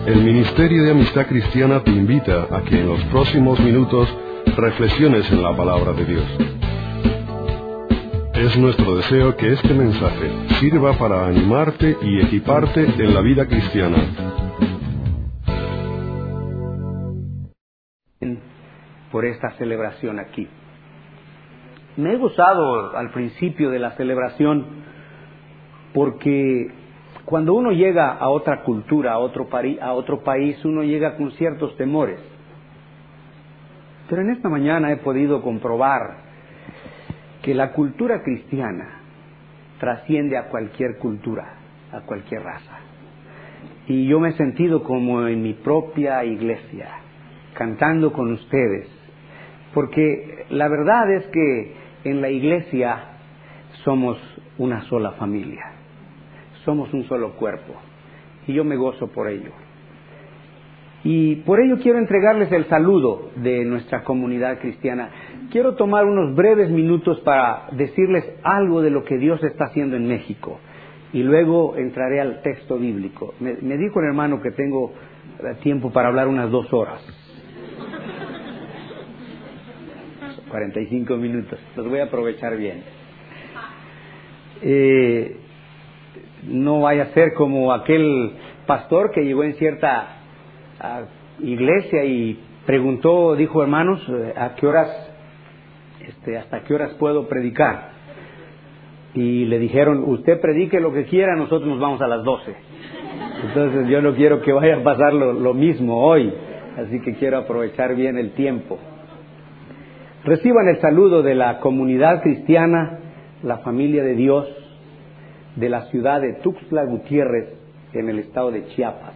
El Ministerio de Amistad Cristiana te invita a que en los próximos minutos reflexiones en la palabra de Dios. Es nuestro deseo que este mensaje sirva para animarte y equiparte en la vida cristiana. Por esta celebración aquí. Me he gozado al principio de la celebración porque cuando uno llega a otra cultura, a otro país, uno llega con ciertos temores. Pero en esta mañana he podido comprobar que la cultura cristiana trasciende a cualquier cultura, a cualquier raza. Y yo me he sentido como en mi propia iglesia, cantando con ustedes, porque la verdad es que en la iglesia somos una sola familia, somos un solo cuerpo, y yo me gozo por ello. Y por ello quiero entregarles el saludo de nuestra comunidad cristiana. Quiero tomar unos breves minutos para decirles algo de lo que Dios está haciendo en México, y luego entraré al texto bíblico. Me dijo el hermano que tengo tiempo para hablar unas 2 horas. 45 minutos, los voy a aprovechar bien. No vaya a ser como aquel pastor que llegó en cierta iglesia y preguntó, dijo: hermanos, ¿a qué horas, hasta qué horas puedo predicar? Y le dijeron: usted predique lo que quiera, nosotros nos vamos a las 12. Entonces yo no quiero que vaya a pasar lo mismo hoy, así que quiero aprovechar bien el tiempo. Reciban el saludo de la comunidad cristiana, la familia de Dios, de la ciudad de Tuxtla Gutiérrez, en el estado de Chiapas.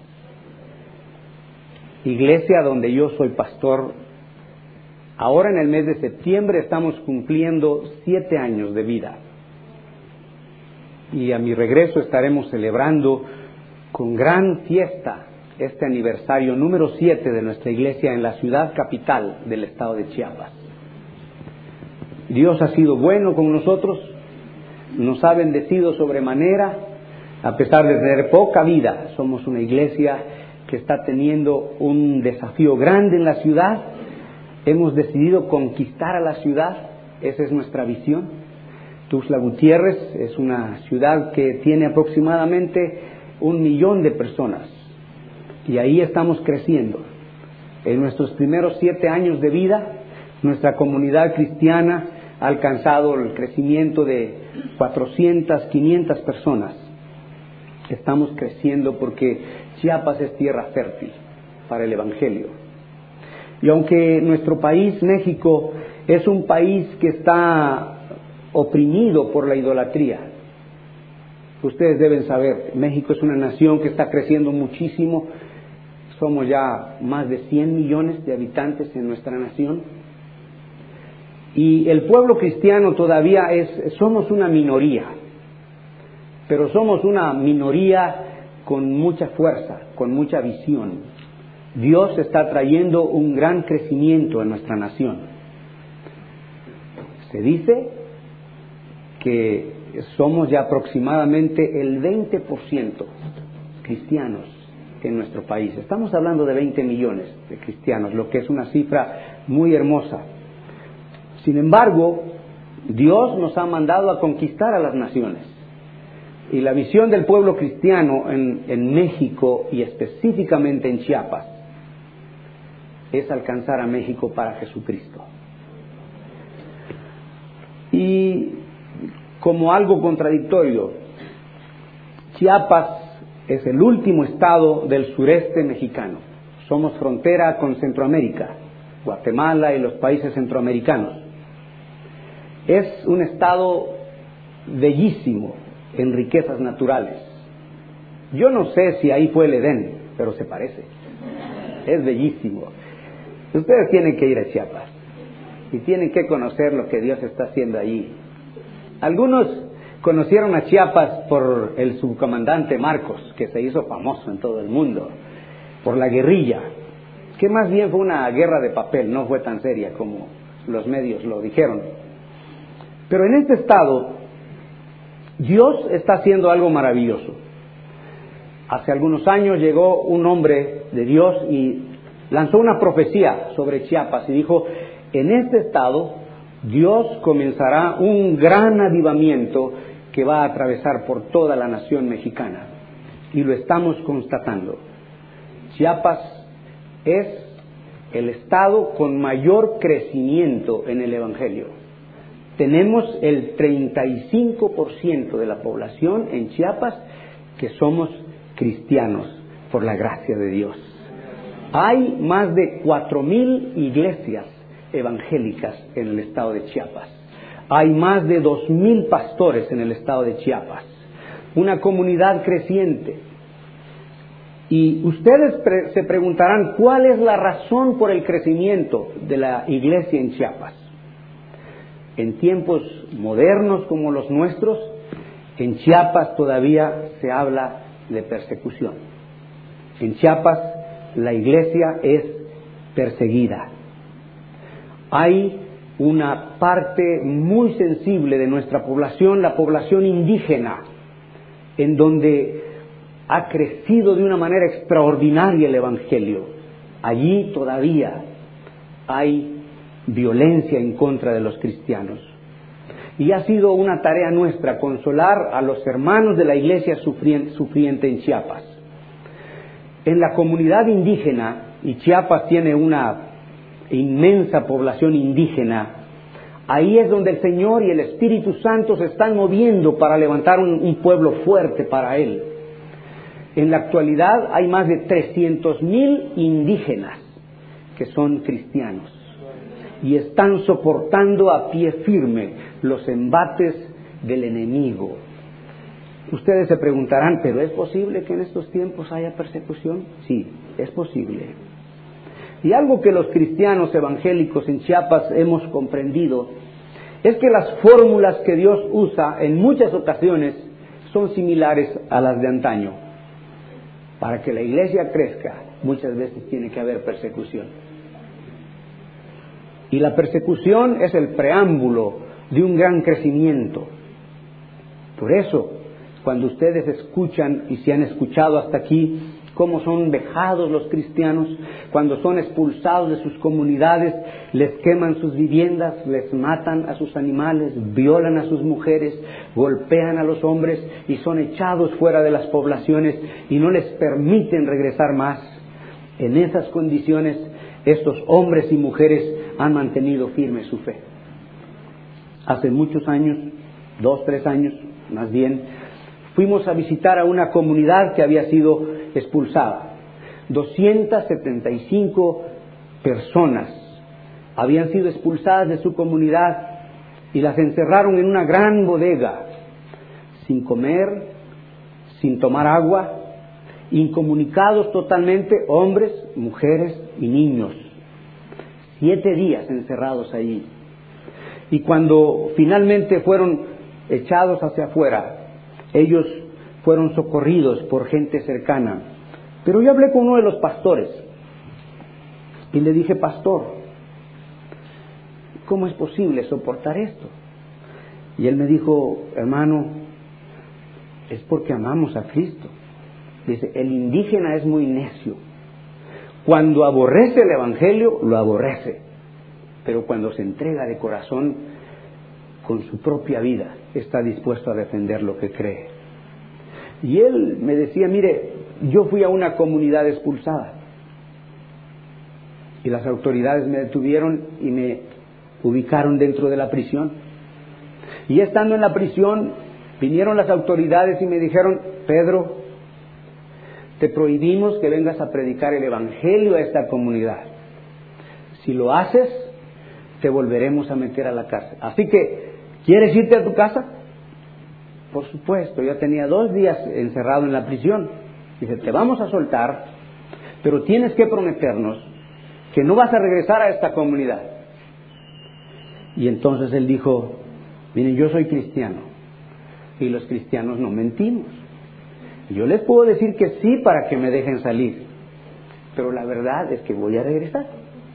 Iglesia donde yo soy pastor. Ahora en el mes de septiembre estamos cumpliendo 7 años de vida. Y a mi regreso estaremos celebrando con gran fiesta este aniversario número 7 de nuestra iglesia en la ciudad capital del estado de Chiapas. Dios ha sido bueno con nosotros, nos ha bendecido sobremanera, a pesar de tener poca vida. Somos una iglesia que está teniendo un desafío grande en la ciudad. Hemos decidido conquistar a la ciudad, esa es nuestra visión. Tuxtla Gutiérrez es una ciudad que tiene aproximadamente 1 millón de personas, y ahí estamos creciendo. En nuestros primeros 7 años de vida, nuestra comunidad cristiana ha alcanzado el crecimiento de 400, 500 personas. Estamos creciendo porque Chiapas es tierra fértil para el Evangelio. Y aunque nuestro país, México, es un país que está oprimido por la idolatría, ustedes deben saber, México es una nación que está creciendo muchísimo. Somos ya más de 100 millones de habitantes en nuestra nación. Y el pueblo cristiano todavía somos una minoría, pero somos una minoría con mucha fuerza, con mucha visión. Dios está trayendo un gran crecimiento en nuestra nación. Se dice que somos ya aproximadamente el 20% cristianos en nuestro país. Estamos hablando de 20 millones de cristianos, lo que es una cifra muy hermosa. Sin embargo, Dios nos ha mandado a conquistar a las naciones. Y la visión del pueblo cristiano en México, y específicamente en Chiapas, es alcanzar a México para Jesucristo. Y como algo contradictorio, Chiapas es el último estado del sureste mexicano. Somos frontera con Centroamérica, Guatemala y los países centroamericanos. Es un estado bellísimo en riquezas naturales. Yo no sé si ahí fue el Edén, pero se parece. Es bellísimo. Ustedes tienen que ir a Chiapas y tienen que conocer lo que Dios está haciendo allí. Algunos conocieron a Chiapas por el subcomandante Marcos, que se hizo famoso en todo el mundo, por la guerrilla, que más bien fue una guerra de papel, no fue tan seria como los medios lo dijeron. Pero en este estado, Dios está haciendo algo maravilloso. Hace algunos años llegó un hombre de Dios y lanzó una profecía sobre Chiapas y dijo: en este estado Dios comenzará un gran avivamiento que va a atravesar por toda la nación mexicana. Y lo estamos constatando. Chiapas es el estado con mayor crecimiento en el Evangelio. Tenemos el 35% de la población en Chiapas que somos cristianos por la gracia de Dios. Hay más de 4,000 iglesias evangélicas en el estado de Chiapas. Hay más de 2,000 pastores en el estado de Chiapas. Una comunidad creciente. Y ustedes se preguntarán, ¿cuál es la razón por el crecimiento de la iglesia en Chiapas? En tiempos modernos como los nuestros, en Chiapas todavía se habla de persecución. En Chiapas la iglesia es perseguida. Hay una parte muy sensible de nuestra población, la población indígena, en donde ha crecido de una manera extraordinaria el Evangelio. Allí todavía hay violencia en contra de los cristianos. Y ha sido una tarea nuestra consolar a los hermanos de la iglesia sufriente en Chiapas. En la comunidad indígena, y Chiapas tiene una inmensa población indígena, ahí es donde el Señor y el Espíritu Santo se están moviendo para levantar un pueblo fuerte para Él. En la actualidad hay más de 300,000 indígenas que son cristianos y están soportando a pie firme los embates del enemigo. Ustedes se preguntarán, ¿pero es posible que en estos tiempos haya persecución? Sí, es posible. Y algo que los cristianos evangélicos en Chiapas hemos comprendido es que las fórmulas que Dios usa en muchas ocasiones son similares a las de antaño. Para que la iglesia crezca, muchas veces tiene que haber persecución. Y la persecución es el preámbulo de un gran crecimiento. Por eso, cuando ustedes escuchan, y se han escuchado hasta aquí, cómo son vejados los cristianos, cuando son expulsados de sus comunidades, les queman sus viviendas, les matan a sus animales, violan a sus mujeres, golpean a los hombres y son echados fuera de las poblaciones y no les permiten regresar más. En esas condiciones, estos hombres y mujeres han mantenido firme su fe. Hace muchos años, 2, 3 años, más bien, fuimos a visitar a una comunidad que había sido expulsada. 275 personas habían sido expulsadas de su comunidad y las encerraron en una gran bodega, sin comer, sin tomar agua, incomunicados totalmente, hombres, mujeres y niños. 7 días encerrados allí. Y cuando finalmente fueron echados hacia afuera, ellos fueron socorridos por gente cercana. Pero yo hablé con uno de los pastores y le dije: pastor, ¿cómo es posible soportar esto? Y él me dijo: hermano, es porque amamos a Cristo. Dice: el indígena es muy necio. Cuando aborrece el Evangelio, lo aborrece. Pero cuando se entrega de corazón, con su propia vida, está dispuesto a defender lo que cree. Y él me decía: mire, yo fui a una comunidad expulsada y las autoridades me detuvieron y me ubicaron dentro de la prisión. Y estando en la prisión, vinieron las autoridades y me dijeron: Pedro, te prohibimos que vengas a predicar el Evangelio a esta comunidad. Si lo haces, te volveremos a meter a la cárcel. Así que, ¿quieres irte a tu casa? Por supuesto, yo tenía 2 días encerrado en la prisión. Dice: te vamos a soltar, pero tienes que prometernos que no vas a regresar a esta comunidad. Y entonces él dijo: miren, yo soy cristiano y los cristianos no mentimos. Yo les puedo decir que sí para que me dejen salir, pero la verdad es que voy a regresar.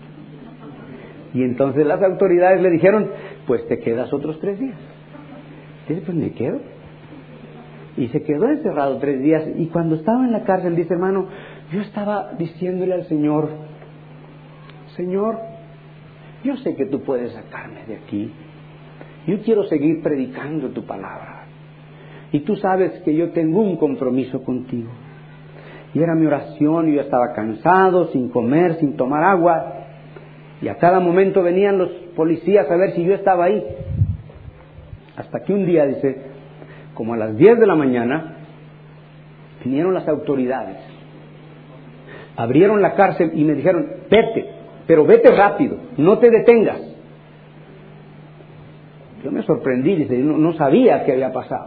Y entonces las autoridades le dijeron: pues te quedas otros 3 días. Dice: pues me quedo. Y se quedó encerrado 3 días. Y cuando estaba en la cárcel, dice, hermano, yo estaba diciéndole al Señor, Señor, yo sé que tú puedes sacarme de aquí. Yo quiero seguir predicando tu palabra. Y tú sabes que yo tengo un compromiso contigo. Y era mi oración, y yo estaba cansado, sin comer, sin tomar agua. Y a cada momento venían los policías a ver si yo estaba ahí. Hasta que un día, dice, como a las 10 de la mañana, vinieron las autoridades. Abrieron la cárcel y me dijeron, vete, pero vete rápido, no te detengas. Yo me sorprendí, dice, no sabía qué había pasado.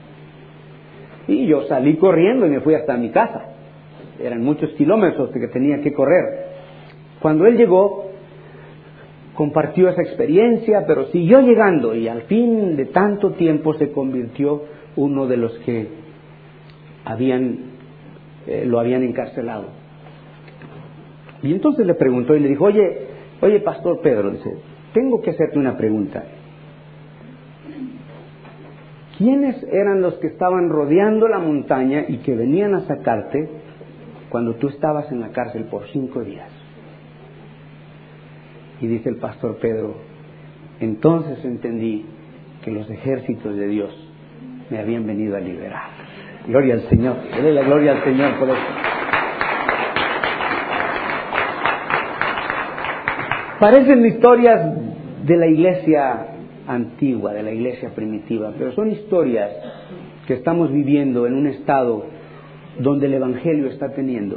Y yo salí corriendo y me fui hasta mi casa. Eran muchos kilómetros que tenía que correr. Cuando él llegó, compartió esa experiencia, pero siguió llegando y al fin de tanto tiempo se convirtió uno de los que lo habían encarcelado. Y entonces le preguntó y le dijo, oye, Pastor Pedro, dice, tengo que hacerte una pregunta. ¿Quiénes eran los que estaban rodeando la montaña y que venían a sacarte cuando tú estabas en la cárcel por 5 días? Y dice el Pastor Pedro, entonces entendí que los ejércitos de Dios me habían venido a liberar. Gloria al Señor, dele la gloria al Señor por eso. Parecen historias de la iglesia antigua, de la iglesia primitiva, pero son historias que estamos viviendo en un estado donde el Evangelio está teniendo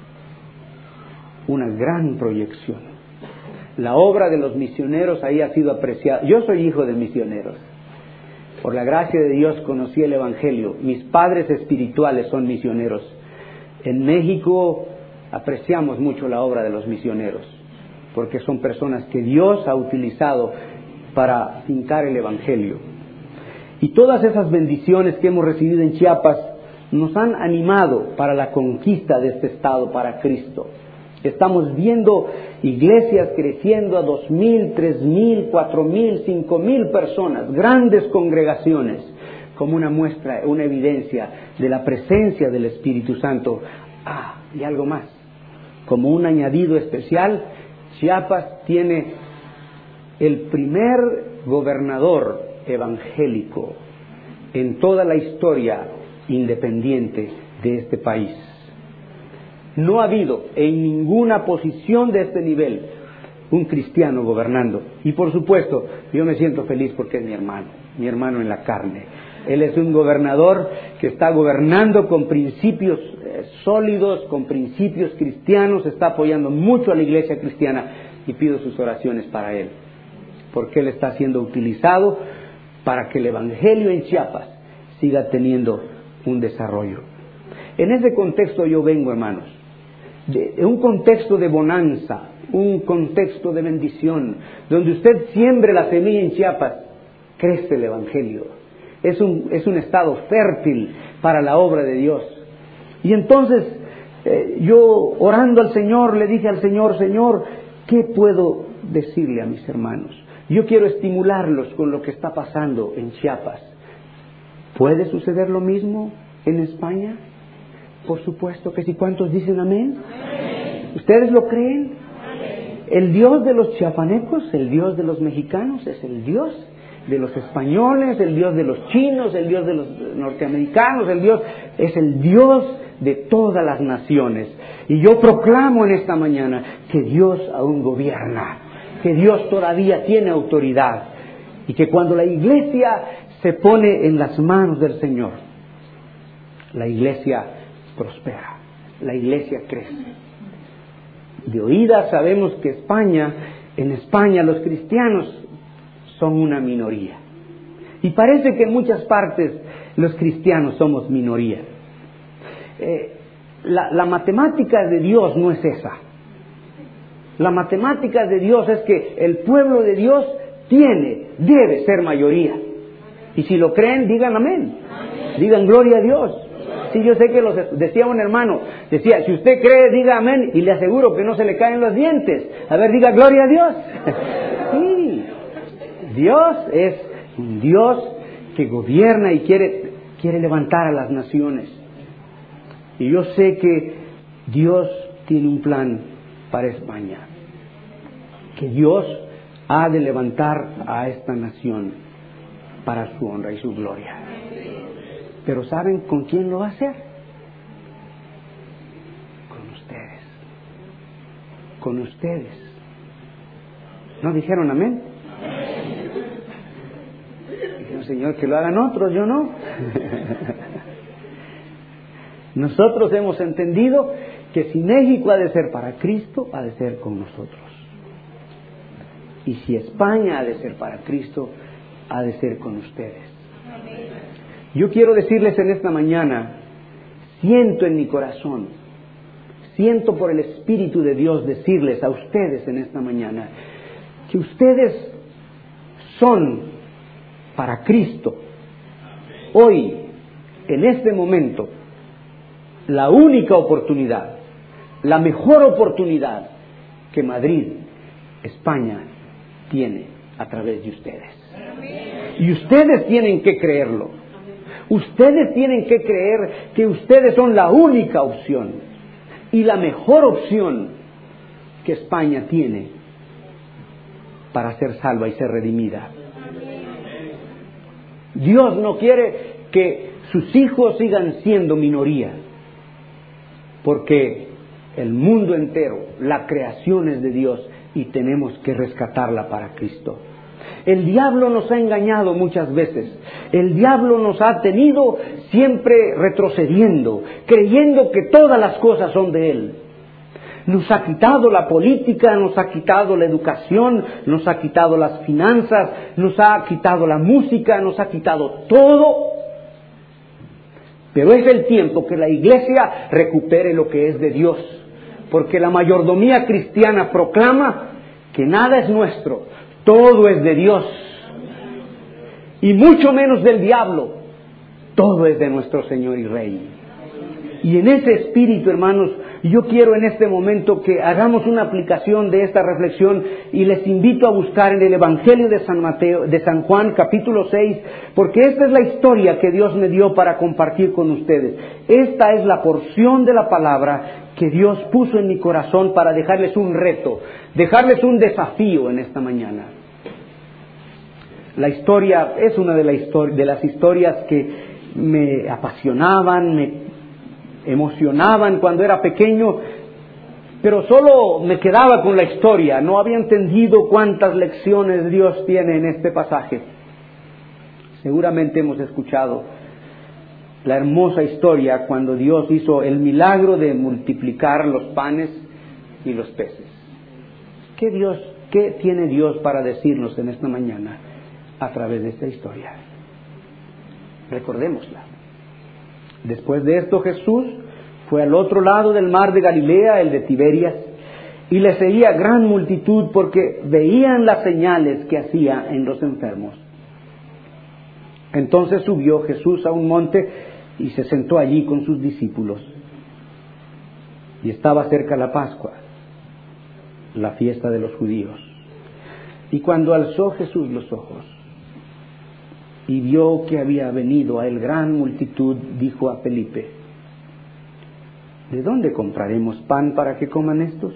una gran proyección. La obra de los misioneros ahí ha sido apreciada. Yo soy hijo de misioneros. Por la gracia de Dios conocí el Evangelio. Mis padres espirituales son misioneros. En México apreciamos mucho la obra de los misioneros, porque son personas que Dios ha utilizado para fincar el Evangelio. Y todas esas bendiciones que hemos recibido en Chiapas nos han animado para la conquista de este estado para Cristo. Estamos viendo iglesias creciendo a 2,000, 3,000, 4,000, 5,000 personas, grandes congregaciones, como una muestra, una evidencia de la presencia del Espíritu Santo. Y algo más, como un añadido especial, Chiapas tiene el primer gobernador evangélico en toda la historia independiente de este país. No ha habido en ninguna posición de este nivel un cristiano gobernando. Y por supuesto, yo me siento feliz porque es mi hermano en la carne. Él es un gobernador que está gobernando con principios sólidos, con principios cristianos, está apoyando mucho a la iglesia cristiana y pido sus oraciones para él, porque él está siendo utilizado para que el Evangelio en Chiapas siga teniendo un desarrollo. En ese contexto yo vengo, hermanos, de un contexto de bonanza, un contexto de bendición, donde usted siembre la semilla en Chiapas, crece el Evangelio. Es un estado fértil para la obra de Dios. Y entonces yo orando al Señor, le dije al Señor, Señor, ¿qué puedo decirle a mis hermanos? Yo quiero estimularlos con lo que está pasando en Chiapas. ¿Puede suceder lo mismo en España? Por supuesto que sí. ¿Cuántos dicen amén? Amén. ¿Ustedes lo creen? Amén. El Dios de los chiapanecos, el Dios de los mexicanos, es el Dios de los españoles, el Dios de los chinos, el Dios de los norteamericanos, es el Dios de todas las naciones. Y yo proclamo en esta mañana que Dios aún gobierna, que Dios todavía tiene autoridad, y que cuando la iglesia se pone en las manos del Señor, la iglesia prospera, la iglesia crece. De oídas sabemos que en España los cristianos son una minoría. Y parece que en muchas partes los cristianos somos minoría. La matemática de Dios no es esa. La matemática de Dios es que el pueblo de Dios debe ser mayoría. Y si lo creen, digan amén. Digan gloria a Dios. Sí, yo sé que decía un hermano, decía, si usted cree, diga amén, y le aseguro que no se le caen los dientes. A ver, diga gloria a Dios. Sí, Dios es un Dios que gobierna y quiere quiere levantar a las naciones. Y yo sé que Dios tiene un plan para España, que Dios ha de levantar a esta nación para su honra y su gloria. Pero ¿saben con quién lo va a hacer? Con ustedes. Con ustedes. ¿No dijeron amén? Dijeron, Señor, que lo hagan otros, yo no. Nosotros hemos entendido que si México ha de ser para Cristo, ha de ser con nosotros. Y si España ha de ser para Cristo, ha de ser con ustedes. Yo quiero decirles en esta mañana, siento en mi corazón, siento por el Espíritu de Dios decirles a ustedes en esta mañana, que ustedes son para Cristo. Hoy, en este momento, la única oportunidad, la mejor oportunidad que Madrid, España, tiene a través de ustedes. Y ustedes tienen que creerlo. Ustedes tienen que creer que ustedes son la única opción y la mejor opción que España tiene para ser salva y ser redimida. Dios no quiere que sus hijos sigan siendo minoría, porque el mundo entero, la creación es de Dios y tenemos que rescatarla para Cristo. El diablo nos ha engañado muchas veces. El diablo nos ha tenido siempre retrocediendo, creyendo que todas las cosas son de él. Nos ha quitado la política, nos ha quitado la educación, nos ha quitado las finanzas, nos ha quitado la música, nos ha quitado todo. Pero es el tiempo que la iglesia recupere lo que es de Dios, porque la mayordomía cristiana proclama que nada es nuestro, todo es de Dios, y mucho menos del diablo, todo es de nuestro Señor y Rey. Y en ese espíritu, hermanos, yo quiero en este momento que hagamos una aplicación de esta reflexión y les invito a buscar en el Evangelio de San Juan, capítulo 6, porque esta es la historia que Dios me dio para compartir con ustedes. Esta es la porción de la palabra que Dios puso en mi corazón para dejarles un reto, dejarles un desafío en esta mañana. La historia es una de las historias que me apasionaban, me emocionaban cuando era pequeño, pero solo me quedaba con la historia, no había entendido cuántas lecciones Dios tiene en este pasaje. Seguramente hemos escuchado la hermosa historia cuando Dios hizo el milagro de multiplicar los panes y los peces. ¿Qué tiene Dios para decirnos en esta mañana a través de esta historia? Recordémosla. Después de esto Jesús fue al otro lado del mar de Galilea, el de Tiberias, y le seguía gran multitud porque veían las señales que hacía en los enfermos. Entonces subió Jesús a un monte y se sentó allí con sus discípulos. Y estaba cerca la Pascua, la fiesta de los judíos. Y cuando alzó Jesús los ojos y vio que había venido a él gran multitud, dijo a Felipe: ¿de dónde compraremos pan para que coman estos?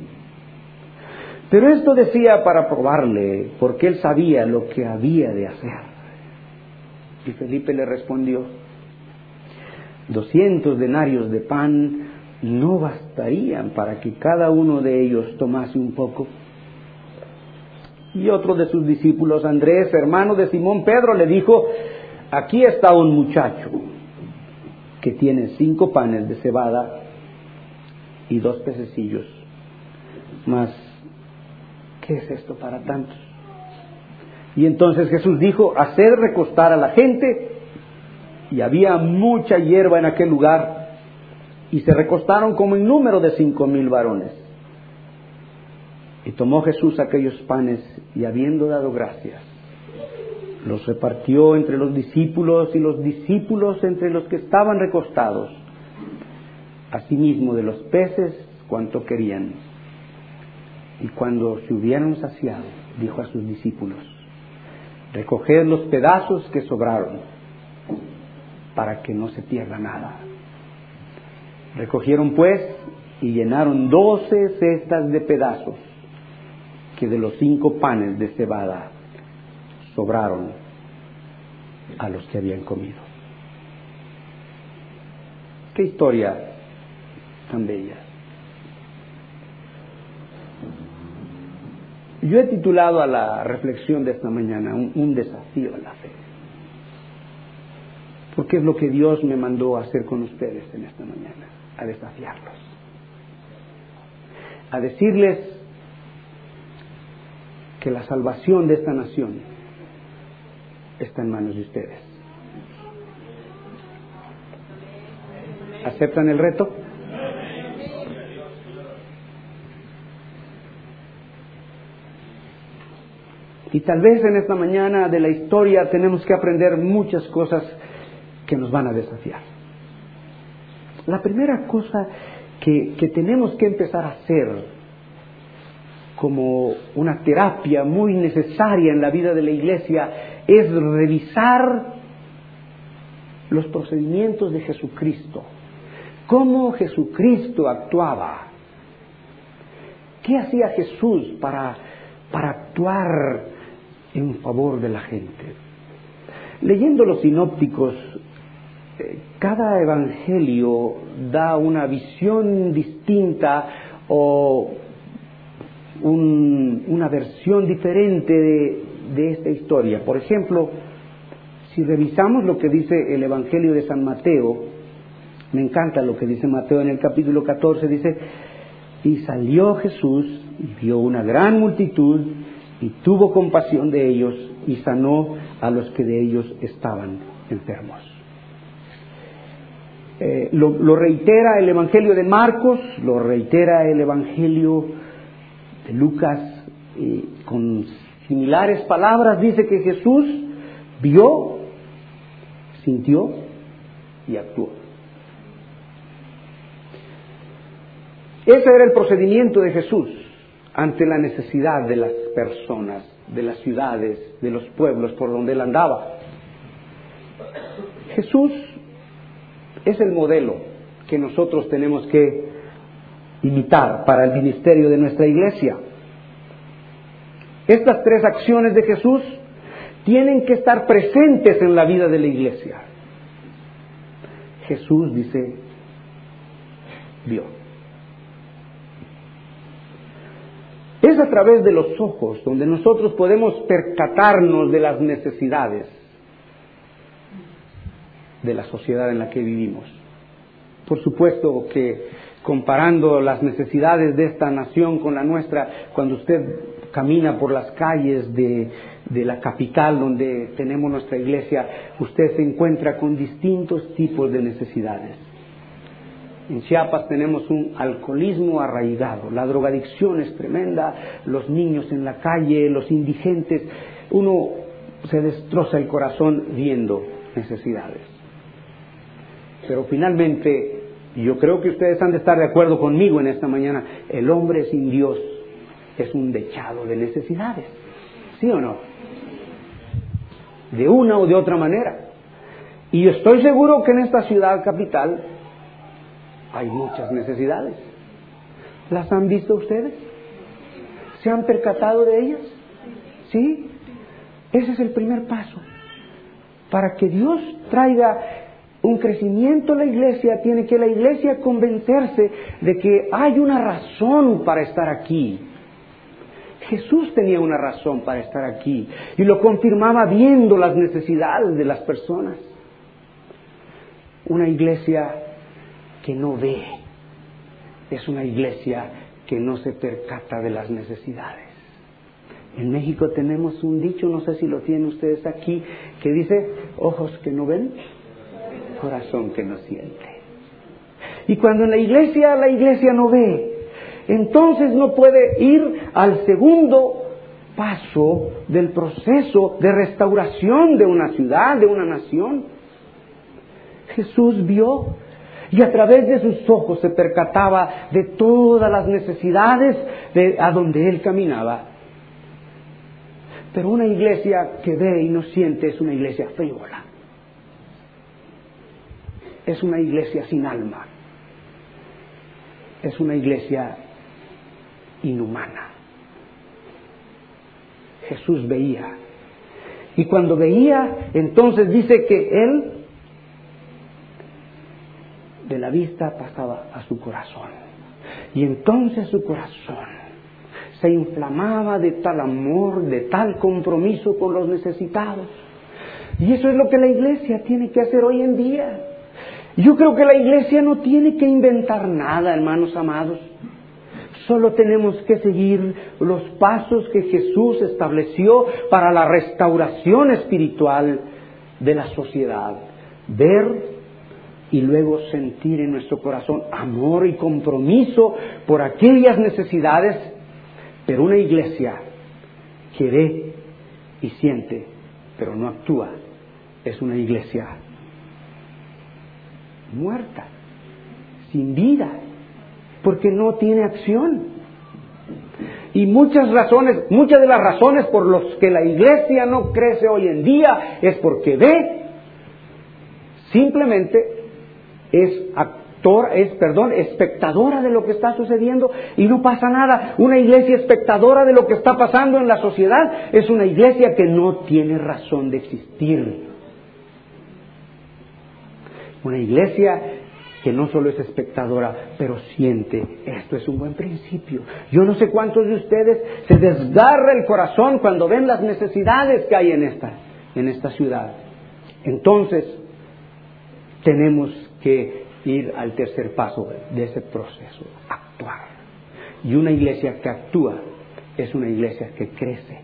Pero esto decía para probarle, porque él sabía lo que había de hacer. Y Felipe le respondió: 200 denarios de pan no bastarían para que cada uno de ellos tomase un poco. Y otro de sus discípulos, Andrés, hermano de Simón Pedro, le dijo: aquí está un muchacho que tiene 5 panes de cebada y 2 pececillos. Mas, ¿qué es esto para tantos? Y entonces Jesús dijo: haced recostar a la gente. Y había mucha hierba en aquel lugar, y se recostaron como en número de 5,000 varones. Y tomó Jesús aquellos panes, y habiendo dado gracias, los repartió entre los discípulos, y los discípulos entre los que estaban recostados, asimismo de los peces cuanto querían. Y cuando se hubieron saciado, dijo a sus discípulos: recoged los pedazos que sobraron, para que no se pierda nada. Recogieron pues y llenaron 12 cestas de pedazos que de los 5 panes de cebada sobraron a los que habían comido. Qué historia tan bella. Yo he titulado a la reflexión de esta mañana un desafío a la fe, porque es lo que Dios me mandó a hacer con ustedes en esta mañana, a desafiarlos, a decirles que la salvación de esta nación está en manos de ustedes. ¿Aceptan el reto? Y tal vez en esta mañana de la historia tenemos que aprender muchas cosas que nos van a desafiar. La primera cosa que tenemos que empezar a hacer como una terapia muy necesaria en la vida de la iglesia es revisar los procedimientos de Jesucristo. ¿Cómo Jesucristo actuaba? ¿Qué hacía Jesús para actuar en favor de la gente? Leyendo los sinópticos, cada evangelio da una visión distinta o una versión diferente de esta historia. Por ejemplo, si revisamos lo que dice el Evangelio de San Mateo, me encanta lo que dice Mateo en el capítulo 14, dice: y salió Jesús y vio una gran multitud y tuvo compasión de ellos y sanó a los que de ellos estaban enfermos. Lo reitera el Evangelio de Marcos, lo reitera el Evangelio de Lucas, con similares palabras dice que Jesús vio, sintió y actuó. Ese era el procedimiento de Jesús ante la necesidad de las personas, de las ciudades, de los pueblos por donde él andaba. Jesús es el modelo que nosotros tenemos que imitar para el ministerio de nuestra iglesia. Estas 3 acciones de Jesús tienen que estar presentes en la vida de la iglesia. Jesús dice, vio. Es a través de los ojos donde nosotros podemos percatarnos de las necesidades de la sociedad en la que vivimos. Por supuesto que comparando las necesidades de esta nación con la nuestra, cuando usted camina por las calles de la capital donde tenemos nuestra iglesia, usted se encuentra con distintos tipos de necesidades. En Chiapas tenemos un alcoholismo arraigado, la drogadicción es tremenda, los niños en la calle, los indigentes, uno se destroza el corazón viendo necesidades. Pero finalmente, yo creo que ustedes han de estar de acuerdo conmigo en esta mañana, el hombre sin Dios es un dechado de necesidades, ¿sí o no? De una o de otra manera. Y yo estoy seguro que en esta ciudad capital hay muchas necesidades. ¿Las han visto ustedes? ¿Se han percatado de ellas? ¿Sí? Ese es el primer paso. Para que Dios traiga un crecimiento a la iglesia, tiene que la iglesia convencerse de que hay una razón para estar aquí. Jesús tenía una razón para estar aquí y lo confirmaba viendo las necesidades de las personas. Una iglesia que no ve es una iglesia que no se percata de las necesidades. En México tenemos un dicho, no sé si lo tienen ustedes aquí, que dice: ojos que no ven, corazón que no siente. Y cuando en la iglesia no ve, entonces no puede ir al segundo paso del proceso de restauración de una ciudad, de una nación. Jesús vio y a través de sus ojos se percataba de todas las necesidades a donde él caminaba. Pero una iglesia que ve y no siente es una iglesia frívola. es una iglesia sin alma. Es una iglesia inhumana. Jesús veía. Y cuando veía, entonces dice que Él de la vista pasaba a su corazón. Y entonces su corazón se inflamaba de tal amor, de tal compromiso con los necesitados. Y eso es lo que la iglesia tiene que hacer hoy en día. Yo creo que la iglesia no tiene que inventar nada, hermanos amados. Solo tenemos que seguir los pasos que Jesús estableció para la restauración espiritual de la sociedad. Ver y luego sentir en nuestro corazón amor y compromiso por aquellas necesidades. Pero una iglesia que ve y siente, pero no actúa, es una iglesia muerta, sin vida, porque no tiene acción. Y muchas de las razones por las que la iglesia no crece hoy en día es porque ve, simplemente es espectadora de lo que está sucediendo y no pasa nada. Una iglesia espectadora de lo que está pasando en la sociedad es una iglesia que no tiene razón de existir. Una iglesia que no solo es espectadora, pero siente. Esto es un buen principio. Yo no sé cuántos de ustedes se desgarra el corazón cuando ven las necesidades que hay en esta ciudad. Entonces, tenemos que ir al tercer paso de ese proceso, actuar. Y una iglesia que actúa es una iglesia que crece.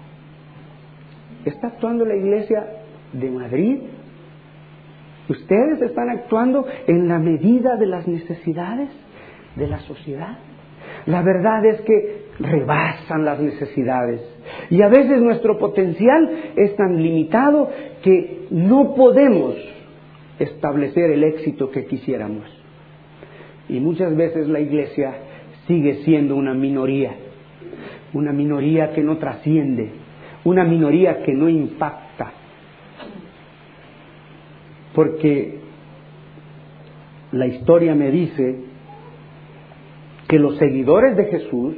¿Está actuando la iglesia de Madrid? ¿Ustedes están actuando en la medida de las necesidades de la sociedad? La verdad es que rebasan las necesidades. Y a veces nuestro potencial es tan limitado que no podemos establecer el éxito que quisiéramos. Y muchas veces la iglesia sigue siendo una minoría que no trasciende, una minoría que no impacta. Porque la historia me dice que los seguidores de Jesús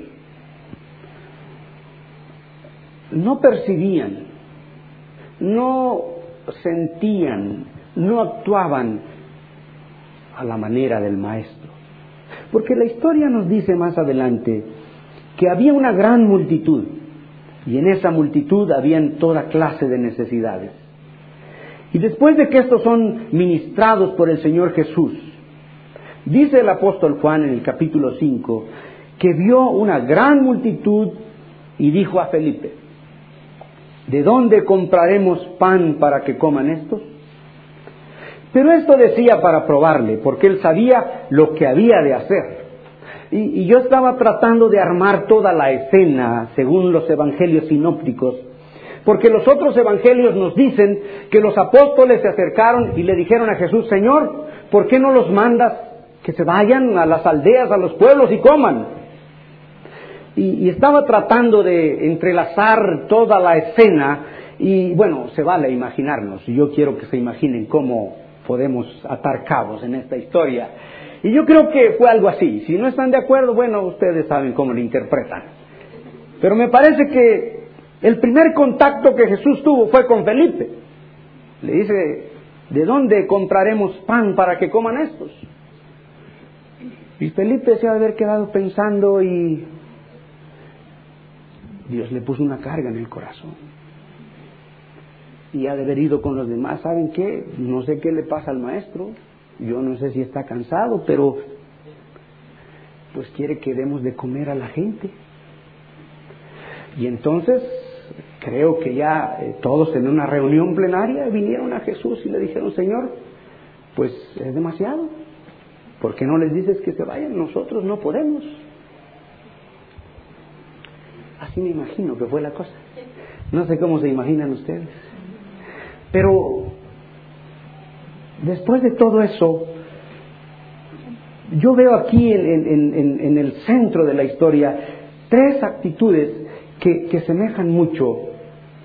no percibían, no sentían, no actuaban a la manera del Maestro. Porque la historia nos dice más adelante que había una gran multitud y en esa multitud habían toda clase de necesidades. Y después de que estos son ministrados por el Señor Jesús, dice el apóstol Juan en el capítulo 5 que vio una gran multitud y dijo a Felipe: ¿de dónde compraremos pan para que coman estos? Pero esto decía para probarle, porque él sabía lo que había de hacer. Y yo estaba tratando de armar toda la escena según los evangelios sinópticos, porque los otros evangelios nos dicen que los apóstoles se acercaron y le dijeron a Jesús: Señor, ¿por qué no los mandas que se vayan a las aldeas, a los pueblos y coman? Y estaba tratando de entrelazar toda la escena y bueno, se vale imaginarnos. Yo quiero que se imaginen cómo podemos atar cabos en esta historia. Y yo creo que fue algo así. Si no están de acuerdo, bueno, ustedes saben cómo lo interpretan. Pero me parece que el primer contacto que Jesús tuvo fue con Felipe. Le dice: ¿de dónde compraremos pan para que coman estos? Y Felipe se ha de haber quedado pensando y Dios le puso una carga en el corazón. Y ha de haber ido con los demás. ¿Saben qué? No sé qué le pasa al maestro. Yo no sé si está cansado, pero pues quiere que demos de comer a la gente. Y entonces creo que ya todos en una reunión plenaria vinieron a Jesús y le dijeron: Señor, pues es demasiado. ¿Por qué no les dices que se vayan? Nosotros no podemos. Así me imagino que fue la cosa. No sé cómo se imaginan ustedes. Pero después de todo eso, yo veo aquí en el centro de la historia tres actitudes que semejan mucho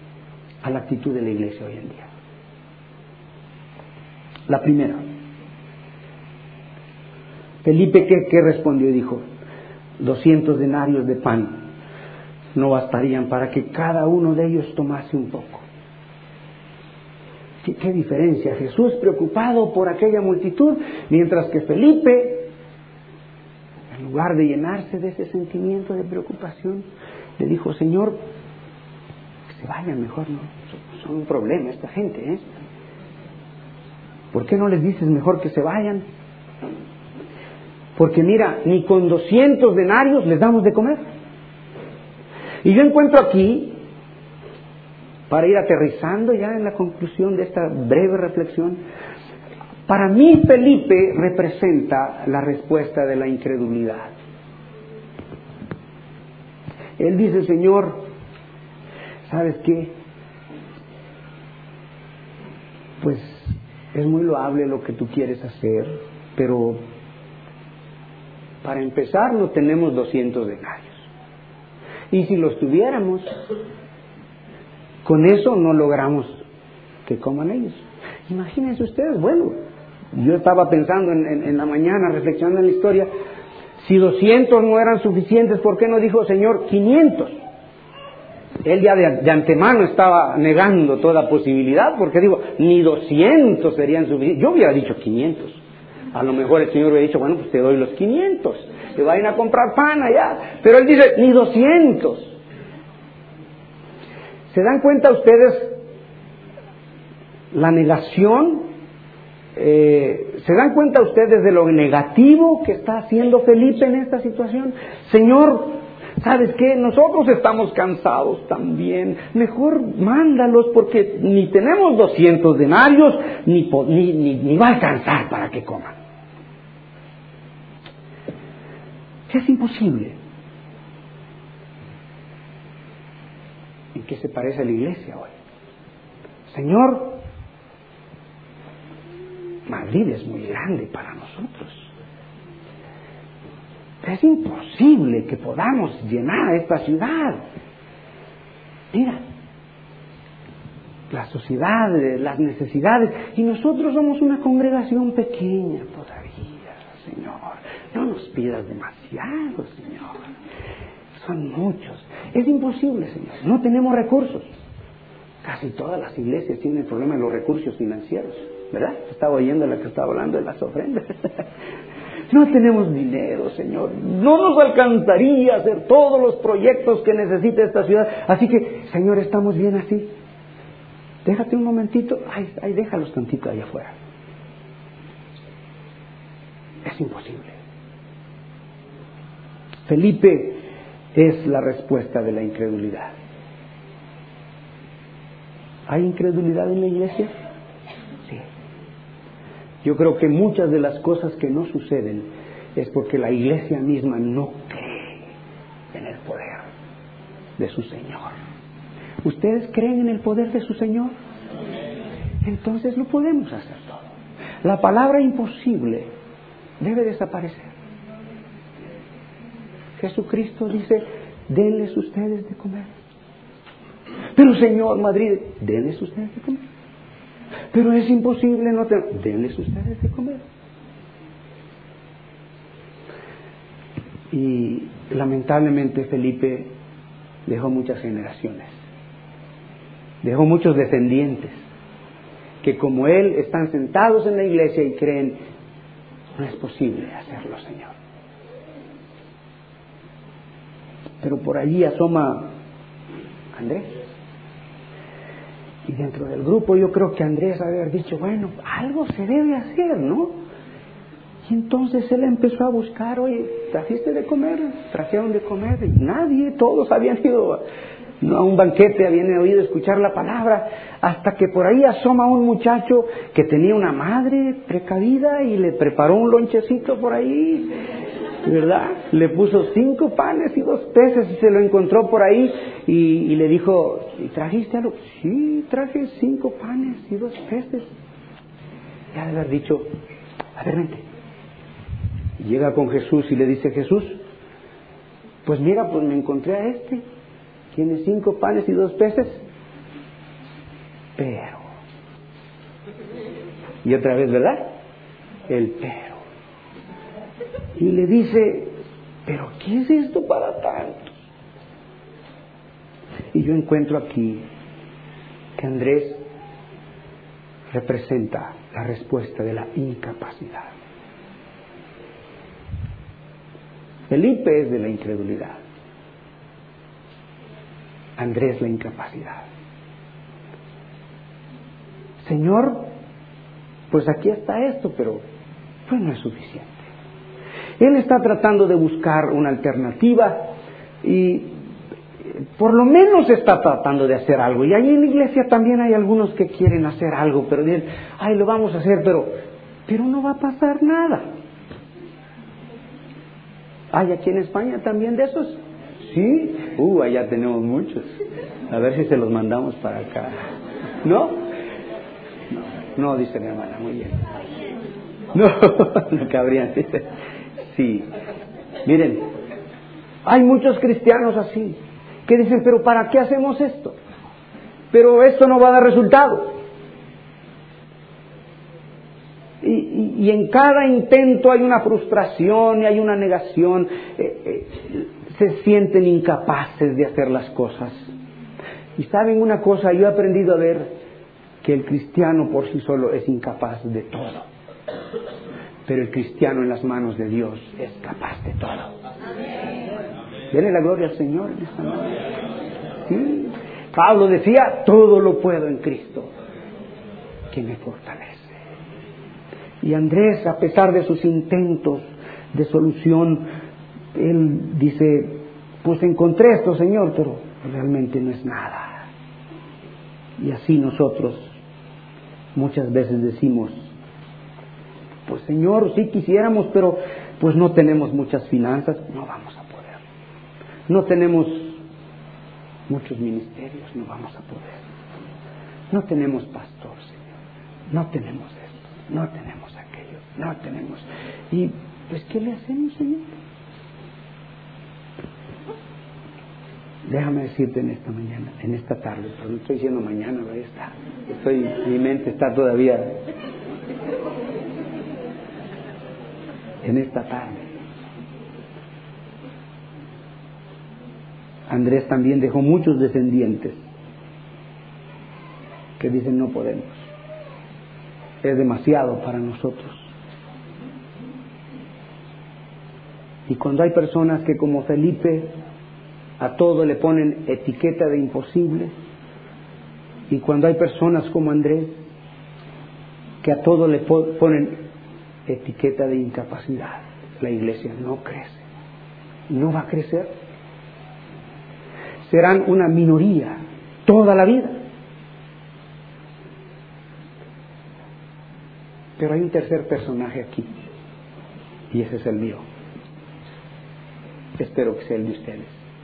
a la actitud de la iglesia hoy en día. La primera, Felipe, ¿qué respondió? Y dijo, 200 denarios de pan no bastarían para que cada uno de ellos tomase un poco. ¿Qué diferencia? Jesús preocupado por aquella multitud, mientras que Felipe, en lugar de llenarse de ese sentimiento de preocupación, le dijo, Señor, que se vayan mejor, ¿no? Son un problema esta gente, ¿eh? ¿Por qué no les dices mejor que se vayan? Porque mira, ni con 200 denarios les damos de comer. Y yo encuentro aquí, para ir aterrizando ya en la conclusión de esta breve reflexión, para mí Felipe representa la respuesta de la incredulidad. Él dice, Señor, ¿sabes qué? Pues es muy loable lo que tú quieres hacer, pero para empezar no tenemos 200 denarios. Y si los tuviéramos, con eso no logramos que coman ellos. Imagínense ustedes, bueno, yo estaba pensando en la mañana, reflexionando en la historia, si 200 no eran suficientes, ¿por qué no dijo, Señor, 500? Él ya de antemano estaba negando toda posibilidad, porque digo, ni 200 serían suficientes. Yo hubiera dicho 500. A lo mejor el Señor hubiera dicho, bueno, pues te doy los 500, que vayan a comprar pan allá. Pero Él dice, ni 200. ¿Se dan cuenta ustedes la negación? ¿Se dan cuenta ustedes de lo negativo que está haciendo Felipe en esta situación? Señor, ¿sabes qué? Nosotros estamos cansados también. Mejor mándalos porque ni tenemos 200 denarios, ni va a alcanzar para que coman. Es imposible. ¿En qué se parece a la iglesia hoy? Señor, Madrid es muy grande para nosotros. Es imposible que podamos llenar esta ciudad. Mira, la sociedad, las necesidades, y nosotros somos una congregación pequeña todavía, Señor. No nos pidas demasiado, Señor. Son muchos. Es imposible, Señor. No tenemos recursos. Casi todas las iglesias tienen el problema de los recursos financieros, ¿verdad? Estaba oyendo la que estaba hablando de las ofrendas. No tenemos dinero, Señor. No nos alcanzaría a hacer todos los proyectos que necesita esta ciudad. Así que, Señor, estamos bien así. Déjate un momentito. Ay, déjalos tantito allá afuera. Es imposible. Felipe es la respuesta de la incredulidad. ¿Hay incredulidad en la iglesia? Sí. Yo creo que muchas de las cosas que no suceden es porque la iglesia misma no cree en el poder de su Señor. ¿Ustedes creen en el poder de su Señor? Entonces lo podemos hacer todo. La palabra imposible debe desaparecer. Jesucristo dice, denles ustedes de comer. Pero Señor, Madrid, denles ustedes de comer. Pero es imposible, no tener. Denles ustedes de comer. Y lamentablemente Felipe dejó muchas generaciones. Dejó muchos descendientes que como él están sentados en la iglesia y creen, no es posible hacerlo, Señor. Pero por allí asoma Andrés. Y dentro del grupo yo creo que Andrés haber dicho, bueno, algo se debe hacer, ¿no? Y entonces él empezó a buscar, oye, ¿trajiste de comer? Trajeron de comer. Y nadie, todos habían ido a un banquete, habían oído escuchar la palabra, hasta que por ahí asoma un muchacho que tenía una madre precavida y le preparó un lonchecito por ahí, ¿verdad? Le puso 5 panes y 2 peces y se lo encontró por ahí y le dijo, ¿y trajiste algo? Sí, traje 5 panes y 2 peces. Ya de haber dicho, a ver, vente. Y llega con Jesús y le dice, Jesús, pues mira, pues me encontré a este, tiene 5 panes y 2 peces, pero, y otra vez, ¿verdad? El pero. Y le dice, ¿pero qué es esto para tanto? Y yo encuentro aquí que Andrés representa la respuesta de la incapacidad. Felipe es de la incredulidad. Andrés la incapacidad. Señor, pues aquí está esto, pero pues no es suficiente. Él está tratando de buscar una alternativa y por lo menos está tratando de hacer algo. Y ahí en la iglesia también hay algunos que quieren hacer algo, pero dicen, ay, lo vamos a hacer, pero no va a pasar nada. ¿Hay aquí en España también de esos? Sí, allá tenemos muchos. A ver si se los mandamos para acá. ¿No? No, dice mi hermana, muy bien. No cabrían. Sí. Miren, hay muchos cristianos así, que dicen, pero ¿para qué hacemos esto? Pero esto no va a dar resultado. Y en cada intento hay una frustración y hay una negación. Se sienten incapaces de hacer las cosas. Y saben una cosa, yo he aprendido a ver que el cristiano por sí solo es incapaz de todo. Pero el cristiano en las manos de Dios es capaz de todo. Denle la gloria al Señor en esta noche. ¿Sí? Pablo decía, todo lo puedo en Cristo, que me fortalece. Y Andrés, a pesar de sus intentos de solución, él dice, pues encontré esto, Señor, pero realmente no es nada. Y así nosotros muchas veces decimos, pues Señor, sí quisiéramos, pero pues no tenemos muchas finanzas, no vamos a poder. No tenemos muchos ministerios, no vamos a poder. No tenemos pastor, Señor. No tenemos esto, no tenemos aquello, no tenemos. Y pues, ¿qué le hacemos, Señor? Déjame decirte en esta mañana, en esta tarde, pero no estoy diciendo mañana, ahí está. Mi mente está todavía en esta tarde. Andrés también dejó muchos descendientes que dicen no podemos. Es demasiado para nosotros. Y cuando hay personas que como Felipe a todo le ponen etiqueta de imposible, y cuando hay personas como Andrés que a todo le ponen etiqueta de incapacidad, la iglesia no crece, no va a crecer. Serán una minoría toda la vida. Pero hay un tercer personaje aquí, y ese es el mío. Espero que sea el de ustedes.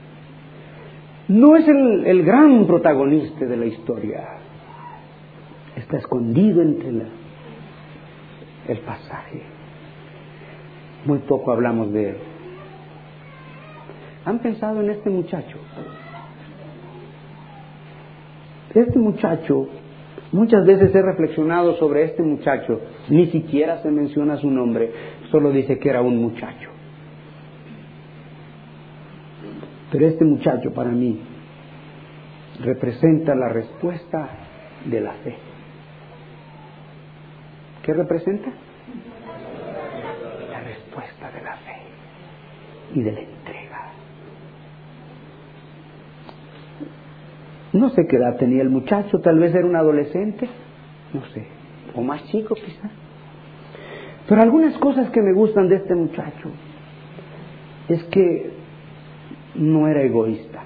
No es el gran protagonista de la historia. Está escondido entre el pasaje. Muy poco hablamos de él. ¿Han pensado en este muchacho? Este muchacho, muchas veces he reflexionado sobre este muchacho. Ni siquiera se menciona su nombre, solo dice que era un muchacho. Pero este muchacho para mí representa la respuesta de la fe. ¿Qué representa? La respuesta de la fe y de la entrega. No sé qué edad tenía el muchacho, tal vez era un adolescente, no sé, o más chico quizá. Pero algunas cosas que me gustan de este muchacho es que no era egoísta.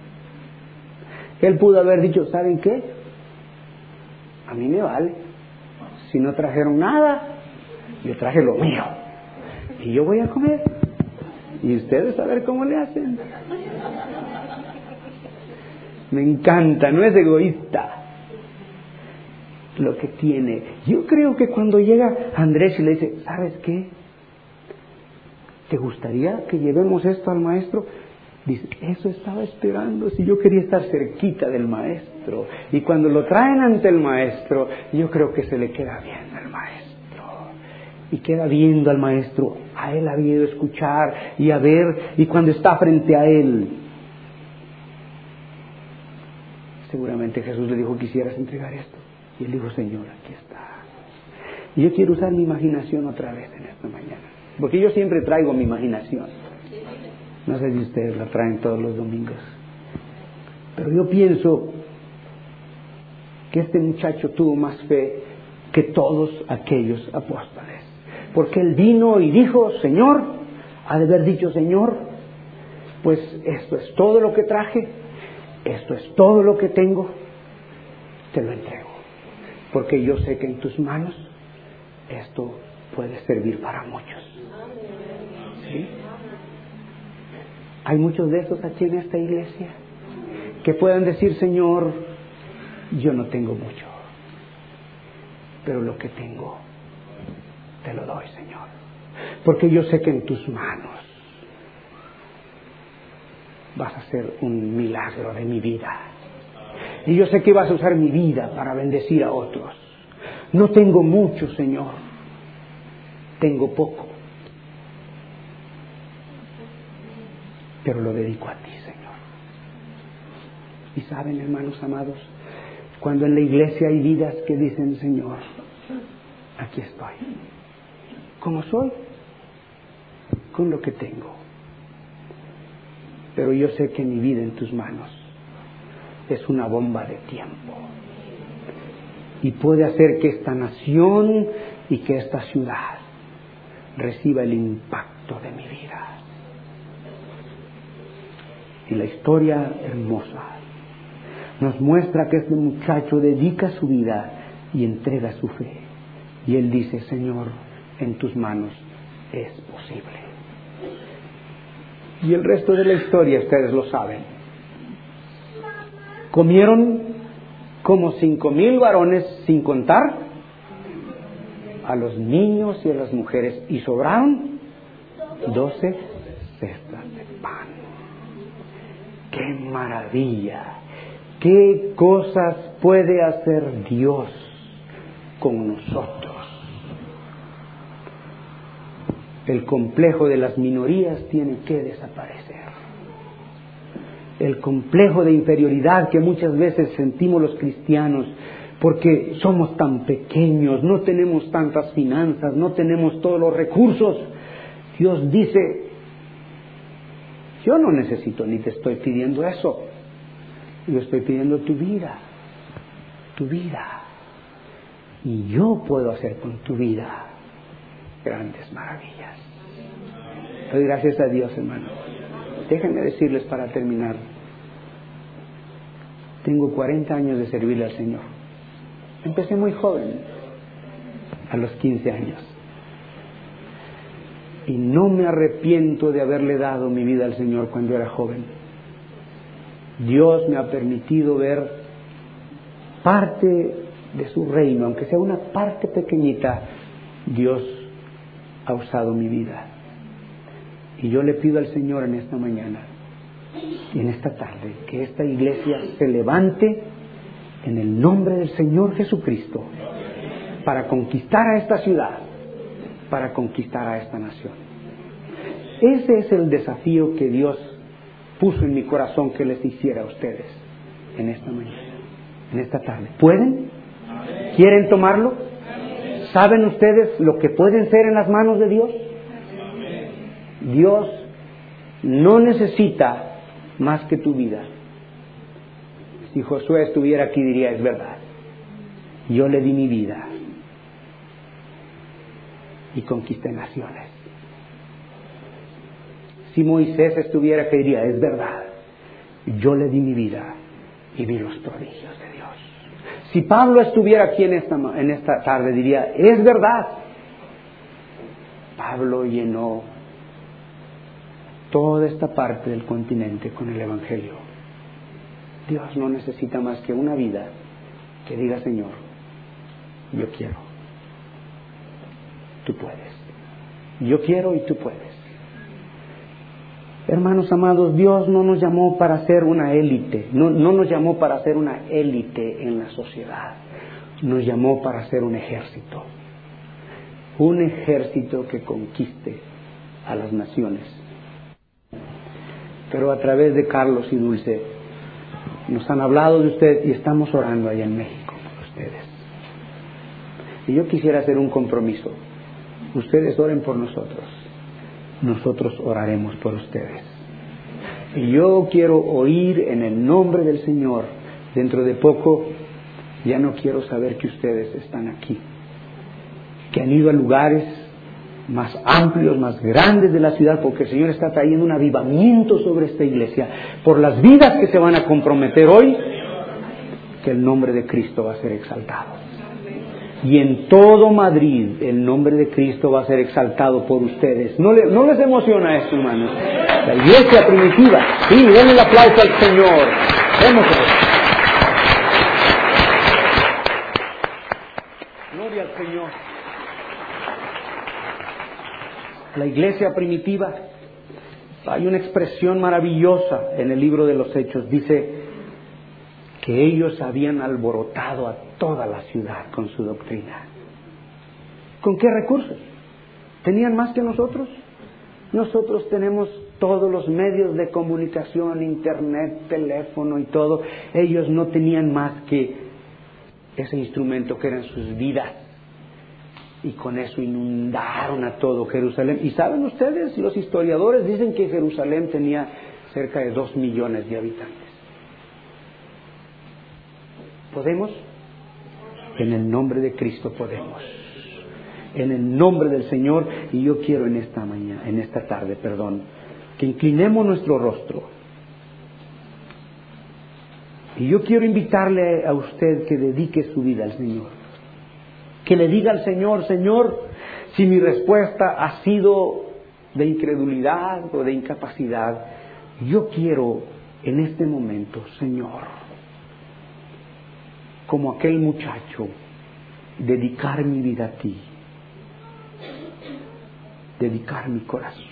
Él pudo haber dicho, ¿saben qué? A mí me vale. Si no trajeron nada, yo traje lo mío. Y yo voy a comer. Y ustedes a ver cómo le hacen. Me encanta, no es egoísta lo que tiene. Yo creo que cuando llega Andrés y le dice, ¿sabes qué? ¿Te gustaría que llevemos esto al maestro? Dice, eso estaba esperando, si yo quería estar cerquita del maestro. Y cuando lo traen ante el maestro, yo creo que se le queda viendo al maestro. Y queda viendo al maestro A él había ido a escuchar y a ver, y cuando está frente a él, seguramente Jesús le dijo, ¿quisieras entregar esto? Y él dijo, Señor, aquí está. Y yo quiero usar mi imaginación otra vez en esta mañana, porque yo siempre traigo mi imaginación. No sé si ustedes la traen todos los domingos, pero yo pienso que este muchacho tuvo más fe que todos aquellos apóstoles, porque él vino y dijo, Señor, ha de haber dicho, Señor, pues esto es todo lo que traje, esto es todo lo que tengo, te lo entrego, porque yo sé que en tus manos esto puede servir para muchos. ¿Sí? Hay muchos de esos aquí en esta iglesia que puedan decir, Señor, yo no tengo mucho, pero lo que tengo te lo doy, Señor, porque yo sé que en tus manos vas a hacer un milagro de mi vida, y yo sé que vas a usar mi vida para bendecir a otros. No tengo mucho, Señor, tengo poco, pero lo dedico a ti, Señor. Y saben, hermanos amados, cuando en la iglesia hay vidas que dicen, Señor, aquí estoy, como soy, con lo que tengo, pero yo sé que mi vida en tus manos es una bomba de tiempo y puede hacer que esta nación y que esta ciudad reciba el impacto de mi vida. Y la historia hermosa nos muestra que este muchacho dedica su vida y entrega su fe. Y él dice, Señor, en tus manos es posible. Y el resto de la historia ustedes lo saben. Comieron como 5,000 varones, sin contar a los niños y a las mujeres, y sobraron 12 cestas de pan. ¡Qué maravilla! ¿Qué cosas puede hacer Dios con nosotros? El complejo de las minorías tiene que desaparecer. El complejo de inferioridad que muchas veces sentimos los cristianos porque somos tan pequeños, no tenemos tantas finanzas, no tenemos todos los recursos. Dios dice, yo no necesito ni te estoy pidiendo eso. Yo estoy pidiendo tu vida. Y yo puedo hacer con tu vida grandes maravillas. Doy gracias a Dios, hermano. Déjenme decirles para terminar. Tengo 40 años de servirle al Señor. Empecé muy joven, a los 15 años. Y no me arrepiento de haberle dado mi vida al Señor cuando era joven. Dios me ha permitido ver parte de su reino, aunque sea una parte pequeñita. Dios ha usado mi vida. Y yo le pido al Señor en esta mañana y en esta tarde que esta iglesia se levante en el nombre del Señor Jesucristo para conquistar a esta ciudad, para conquistar a esta nación. Ese es el desafío que Dios puso en mi corazón que les hiciera a ustedes en esta mañana, en esta tarde. ¿Pueden? ¿Quieren tomarlo? ¿Saben ustedes lo que pueden ser en las manos de Dios? Dios no necesita más que tu vida. Si Josué estuviera aquí diría, es verdad, yo le di mi vida y conquisté naciones. Si Moisés estuviera aquí diría, es verdad, yo le di mi vida y vi los prodigios de Dios. Si Pablo estuviera aquí en esta tarde diría, es verdad, Pablo llenó toda esta parte del continente con el Evangelio. Dios no necesita más que una vida que diga, Señor, yo quiero, tú puedes. Yo quiero y tú puedes. Hermanos amados, Dios no nos llamó para ser una élite, no nos llamó para ser una élite en la sociedad, nos llamó para ser un ejército que conquiste a las naciones. Pero a través de Carlos y Dulce nos han hablado de ustedes y estamos orando allá en México por ustedes. Y yo quisiera hacer un compromiso. Ustedes oren por nosotros. Nosotros oraremos por ustedes. Y yo quiero oír en el nombre del Señor. Dentro de poco ya no quiero saber que ustedes están aquí, que han ido a lugares más amplios, más grandes de la ciudad, porque el Señor está trayendo un avivamiento sobre esta iglesia por las vidas que se van a comprometer hoy, que el nombre de Cristo va a ser exaltado. Y en todo Madrid el nombre de Cristo va a ser exaltado por ustedes. ¿No les emociona esto, hermanos? La iglesia primitiva. Sí, denle el aplauso al Señor. Démoslo. Gloria al Señor. La iglesia primitiva, hay una expresión maravillosa en el libro de los Hechos. Dice que ellos habían alborotado a toda la ciudad con su doctrina. ¿Con qué recursos? ¿Tenían más que nosotros? Nosotros tenemos todos los medios de comunicación, internet, teléfono y todo. Ellos no tenían más que ese instrumento que eran sus vidas. Y con eso inundaron a todo Jerusalén. Y saben ustedes, los historiadores dicen que Jerusalén tenía cerca de 2 millones de habitantes. ¿Podemos? En el nombre de Cristo podemos. En el nombre del Señor. Y yo quiero en esta tarde, que inclinemos nuestro rostro. Y yo quiero invitarle a usted que dedique su vida al Señor. Que le diga al Señor: Señor, si mi respuesta ha sido de incredulidad o de incapacidad, yo quiero en este momento, Señor, como aquel muchacho, dedicar mi vida a ti, dedicar mi corazón.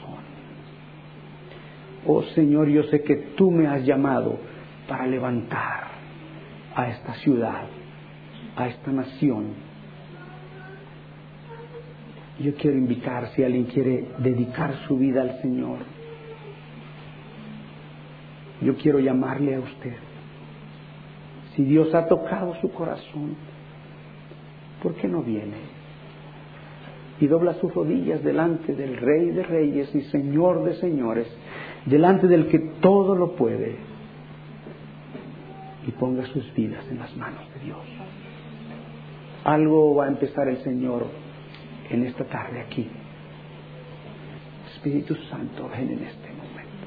Oh Señor, yo sé que tú me has llamado para levantar a esta ciudad, a esta nación. Yo quiero invitar, si alguien quiere dedicar su vida al Señor, yo quiero llamarle a usted. Si Dios ha tocado su corazón, ¿por qué no viene? Y dobla sus rodillas delante del Rey de Reyes y Señor de Señores, delante del que todo lo puede, y ponga sus vidas en las manos de Dios. Algo va a empezar el Señor en esta tarde aquí. Espíritu Santo, ven en este momento.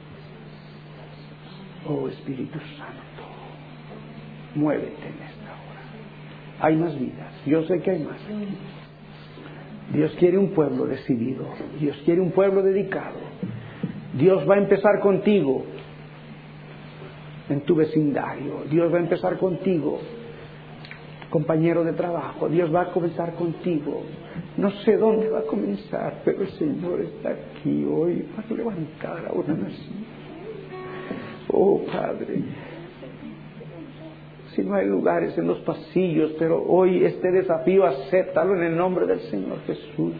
Oh Espíritu Santo, muévete en esta hora. Hay más vidas, yo sé que hay más aquí. Dios quiere un pueblo decidido, Dios quiere un pueblo dedicado. Dios va a empezar contigo en tu vecindario. Dios va a empezar contigo, compañero de trabajo. Dios va a comenzar contigo. No sé dónde va a comenzar, pero el Señor está aquí hoy para levantar a una nación. Oh Padre, si no hay lugares en los pasillos, pero hoy este desafío acéptalo en el nombre del Señor Jesús.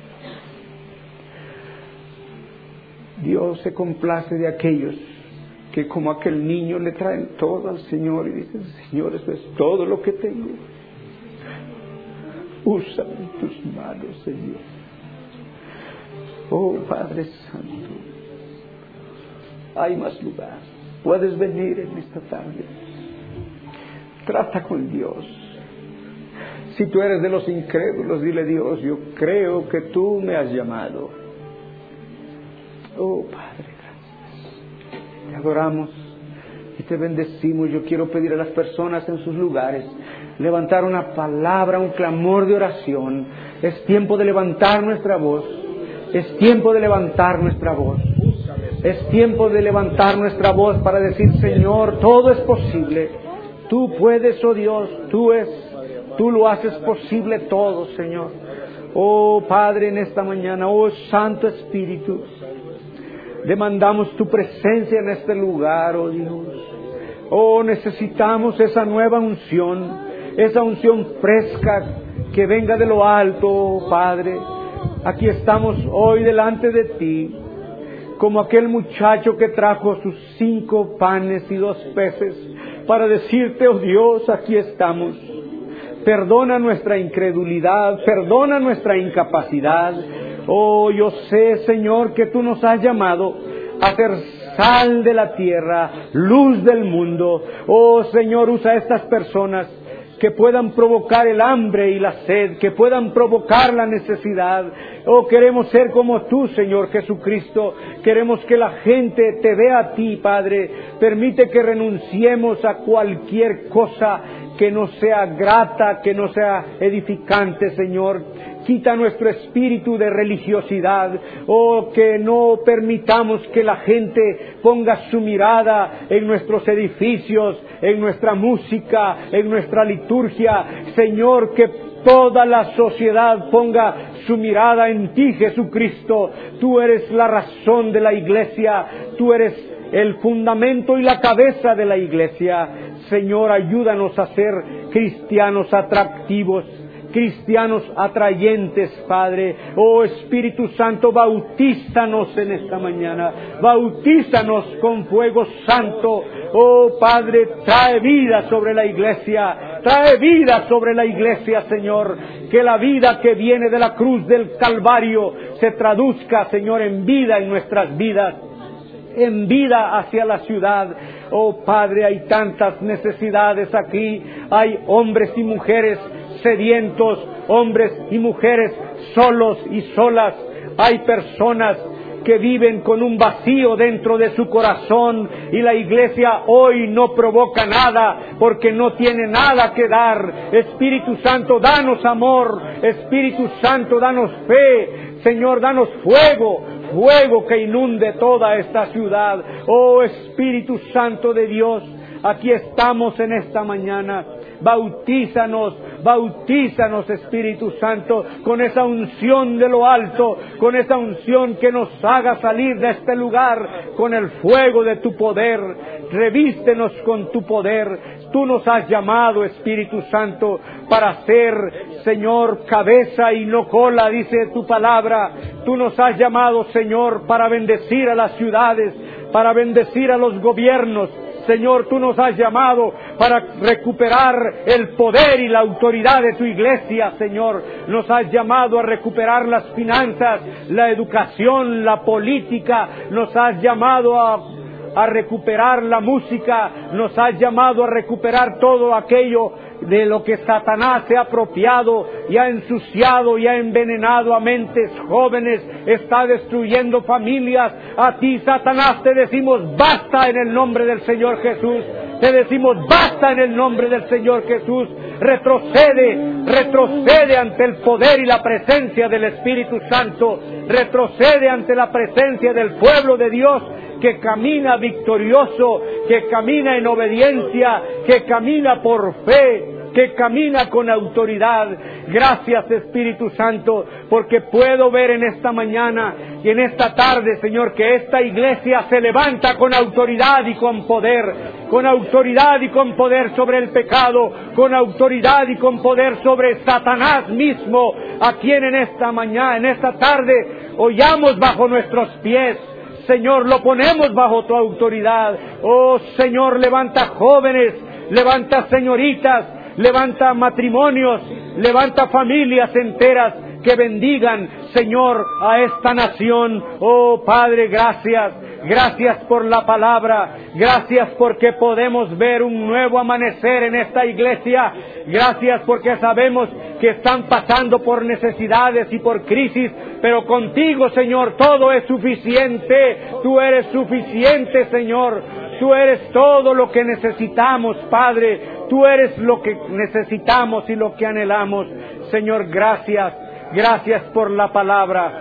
Dios se complace de aquellos que, como aquel niño, le traen todo al Señor y dicen: Señor, eso es todo lo que tengo. Úsame en tus manos, Señor. Oh Padre Santo, hay más lugar. Puedes venir en esta tarde. Trata con Dios. Si tú eres de los incrédulos, dile: Dios, yo creo que tú me has llamado. Oh Padre, gracias. Te adoramos y te bendecimos. Yo quiero pedir a las personas en sus lugares levantar una palabra, un clamor de oración. Es tiempo de levantar nuestra voz. Es tiempo de levantar nuestra voz. Es tiempo de levantar nuestra voz para decir: Señor, todo es posible. Tú puedes, oh Dios, tú lo haces posible todo, Señor. Oh Padre, en esta mañana, oh Santo Espíritu, demandamos tu presencia en este lugar, oh Dios. Oh, necesitamos esa nueva unción, esa unción fresca que venga de lo alto, oh Padre. aquí estamos hoy delante de ti, como aquel muchacho que trajo sus 5 panes y 2 peces, para decirte, oh Dios, aquí estamos. Perdona nuestra incredulidad, perdona nuestra incapacidad. Oh, yo sé, Señor, que tú nos has llamado a ser sal de la tierra, luz del mundo. Oh, Señor, usa a estas personas que puedan provocar el hambre y la sed, que puedan provocar la necesidad. Oh, queremos ser como tú, Señor Jesucristo. Queremos que la gente te vea a ti, Padre. Permite que renunciemos a cualquier cosa que no sea grata, que no sea edificante, Señor. Quita nuestro espíritu de religiosidad. Oh, que no permitamos que la gente ponga su mirada en nuestros edificios, en nuestra música, en nuestra liturgia. Señor, que toda la sociedad ponga su mirada en ti, Jesucristo. Tú eres la razón de la iglesia. Tú eres el fundamento y la cabeza de la iglesia. Señor, ayúdanos a ser cristianos atractivos, cristianos atrayentes, Padre. Oh, Espíritu Santo, bautízanos en esta mañana. Bautízanos con fuego santo. Oh, Padre, trae vida sobre la iglesia. Trae vida sobre la iglesia, Señor. Que la vida que viene de la cruz del Calvario se traduzca, Señor, en vida en nuestras vidas, en vida hacia la ciudad. Oh, Padre, hay tantas necesidades aquí. Hay hombres y mujeres sedientos, hombres y mujeres solos y solas. Hay personas que viven con un vacío dentro de su corazón, y la iglesia hoy no provoca nada porque no tiene nada que dar. Espíritu Santo, danos amor. Espíritu Santo, danos fe. Señor, danos fuego, fuego que inunde toda esta ciudad. Oh, Espíritu Santo de Dios, aquí estamos en esta mañana. Bautízanos, bautízanos, Espíritu Santo, con esa unción de lo alto, con esa unción que nos haga salir de este lugar con el fuego de tu poder. Revístenos con tu poder. Tú nos has llamado, Espíritu Santo, para ser, Señor, cabeza y no cola, dice tu palabra. Tú nos has llamado, Señor, para bendecir a las ciudades, para bendecir a los gobiernos. Señor, tú nos has llamado para recuperar el poder y la autoridad de tu iglesia, Señor. Nos has llamado a recuperar las finanzas, la educación, la política. Nos has llamado a recuperar la música. Nos has llamado a recuperar todo aquello de lo que Satanás se ha apropiado y ha ensuciado y ha envenenado a mentes jóvenes, está destruyendo familias. A ti, Satanás, te decimos basta en el nombre del Señor Jesús. Te decimos basta en el nombre del Señor Jesús. Retrocede, retrocede ante el poder y la presencia del Espíritu Santo. Retrocede ante la presencia del pueblo de Dios, que camina victorioso, que camina en obediencia, que camina por fe, que camina con autoridad. Gracias, Espíritu Santo, porque puedo ver en esta mañana y en esta tarde, Señor, que esta iglesia se levanta con autoridad y con poder, con autoridad y con poder sobre el pecado, con autoridad y con poder sobre Satanás mismo, a quien en esta mañana, en esta tarde, hollamos bajo nuestros pies. Señor, lo ponemos bajo tu autoridad. Oh, Señor, levanta jóvenes, levanta señoritas, levanta matrimonios, levanta familias enteras que bendigan, Señor, a esta nación. Oh, Padre, gracias. Gracias por la palabra. Gracias porque podemos ver un nuevo amanecer en esta iglesia. Gracias porque sabemos que están pasando por necesidades y por crisis, pero contigo, Señor, todo es suficiente. Tú eres suficiente, Señor. Tú eres todo lo que necesitamos, Padre. Tú eres lo que necesitamos y lo que anhelamos. Señor, gracias. Gracias por la palabra.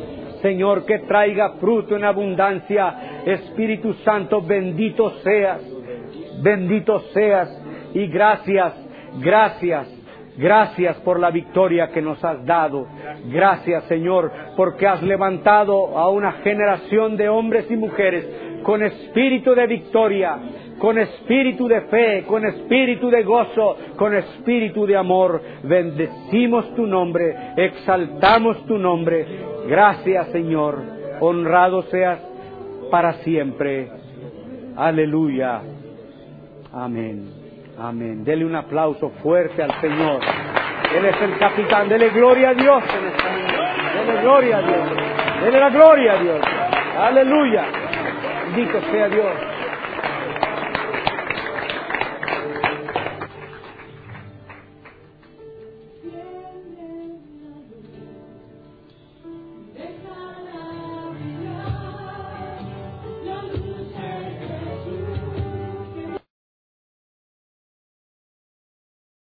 Señor, que traiga fruto en abundancia. Espíritu Santo, bendito seas. Bendito seas. Y gracias, gracias. Gracias por la victoria que nos has dado. Gracias, Señor, porque has levantado a una generación de hombres y mujeres con espíritu de victoria, con espíritu de fe, con espíritu de gozo, con espíritu de amor. Bendecimos tu nombre, exaltamos tu nombre. Gracias, Señor. Honrado seas para siempre. Aleluya. Amén. Amén. Dele un aplauso fuerte al Señor. Él es el capitán. Dele gloria a Dios en esta mañana. Dele gloria a Dios. Dele la gloria a Dios. Aleluya. Bendito sea Dios.